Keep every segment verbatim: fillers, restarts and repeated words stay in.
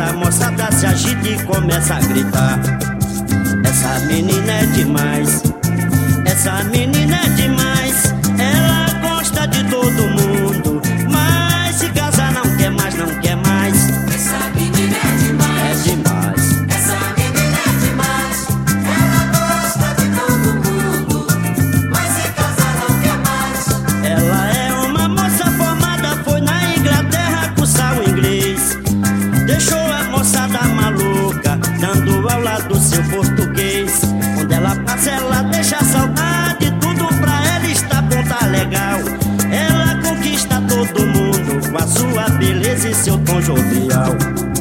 a moçada se agita e começa a gritar: essa menina é demais, essa menina é demais. Ela gosta de todo mundo, mas se casar não quer mais, não quer mais. Essa menina é demais, É demais. essa menina é demais. Ela gosta de todo mundo, mas se casar não quer mais. Ela é uma moça formada, foi na Inglaterra cursar o inglês. Deixou a moçada maluca, dando aula do seu português. Onde ela passa, ela deixa saudade, tudo pra ela está bom, tá legal. Ela conquista todo mundo com a sua beleza e seu tom jovial.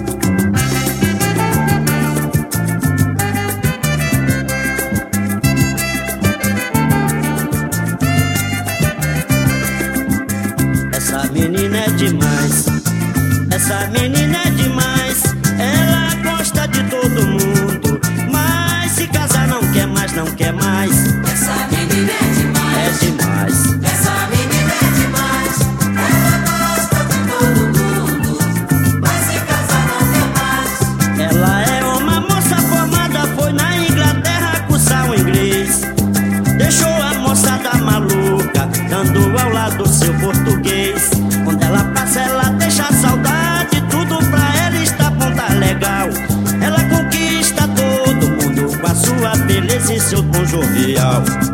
Essa menina é demais, essa menina é demais. Ela gosta de todo mundo, mas se casar não quer mais, não quer mais. Essa menina é É demais, demais. essa menina é demais. Ela gosta de todo mundo, mas se casar não quer mais. Ela é uma moça formada, foi na Inglaterra cursar o inglês. Deixou a moçada maluca, dando aula do seu português. Quando ela passa, ela deixa saudade, tudo pra ela está bom, tá legal. Ela conquista todo mundo com a sua beleza e seu tom jovial.